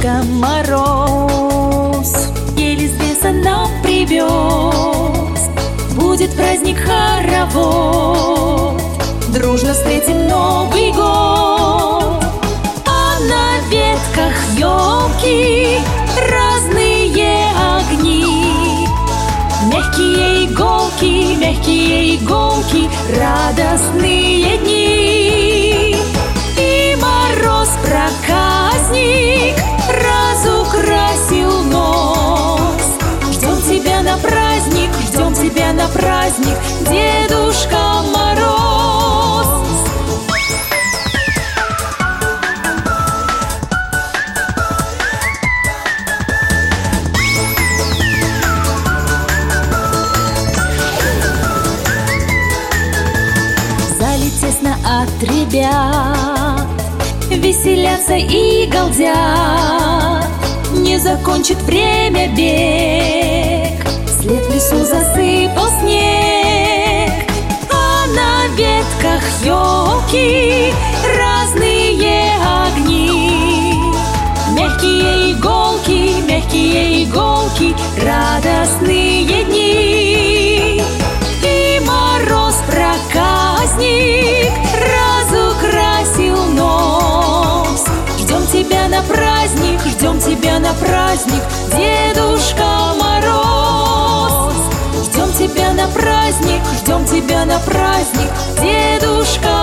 Дедушка Мороз еле с леса нам привез. Будет праздник хоровод, дружно встретим Новый год. А на ветках елки разные огни, мягкие иголки, радостные дни. И мороз проказник разукрасил нос. Ждем тебя на праздник, Дедушка Мороз. В зале тесно от ребят, веселятся и галдят. Не закончит время бег, след в лесу засыпал снег. А на ветках елки разные огни, мягкие иголки, радостные дни. И мороз проказник разукрасил нос. Ждем тебя на праздник, Дедушка Мороз. Ждем тебя на праздник, Дедушка